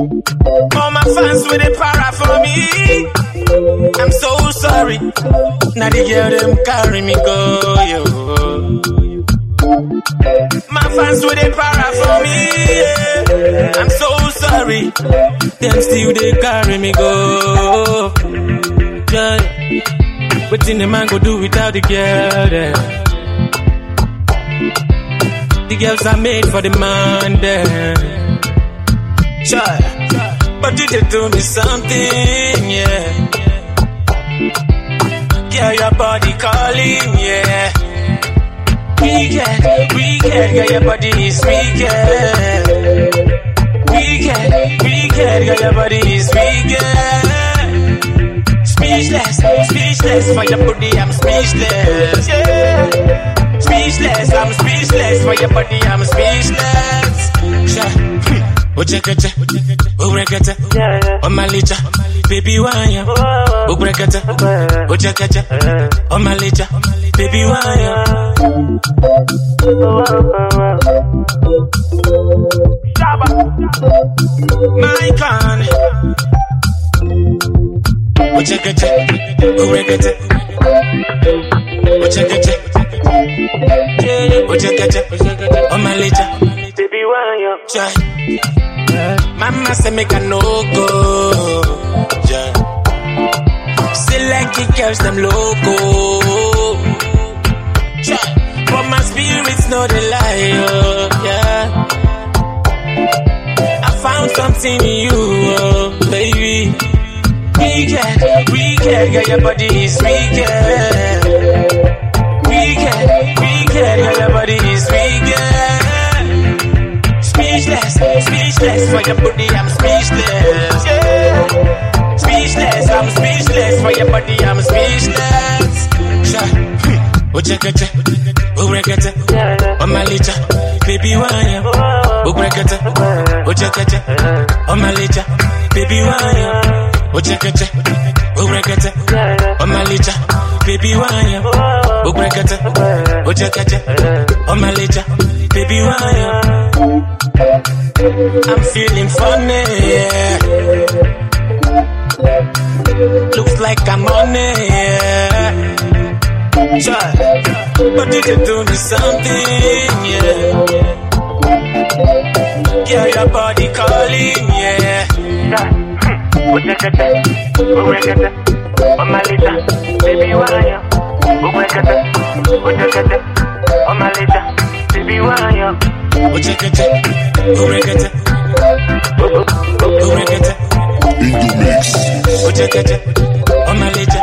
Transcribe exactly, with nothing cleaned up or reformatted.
All my fans with a para for me. I'm so sorry. Now the girl them carry me go, yo. My fans with a para for me. Yeah. I'm so sorry. Them still they carry me go. Yeah. What in the man go do without the girl there? The girls are made for the man there. Sure. But you did do me something, yeah. Yeah, your body calling, yeah. Weekend, weekend, yeah, your body is weekend. Weekend, weekend, yeah, your body is weekend. Speechless, speechless, for your body I'm speechless, yeah. Speechless, I'm speechless, for your body I'm speechless. Sure. Ojekete, Obrekete, on my licha, baby wanya. Obrekete, Ojekete, on my licha, baby wanya. My con, Ojekete, Obrekete, Ojekete, Ojekete, on my licha, baby wanya. Mama say make a no go, yeah. Select the girls them loco, yeah. But my spirit's not a liar, yeah. I found something in you, oh, baby. Weekend, weekend, yeah, your body is weekend. Weekend, weekend, yeah, your body is weekend. Speechless, speechless, for your body I'm speechless, yeah. Speechless, I'm speechless, for your body I'm speechless. Sure. Ojekete, Obrekete, on my licha, baby wanya. Obrekete, Ojekete, on my licha, baby wanya. Ojekete, Obrekete, on my licha, baby wanya. Obrekete, Ojekete, on my licha, baby wanya. I'm feeling funny, yeah. Looks like I'm on it, yeah. Try, but you can do me something, yeah. Yeah, your body calling, yeah. Ojekete, Obrekete, on my licha, baby wanya. Obrekete, Ojekete, on my licha, baby wanya. Ojekete, Obrekete, Obrekete, in the mix. Ojekete, on my licha.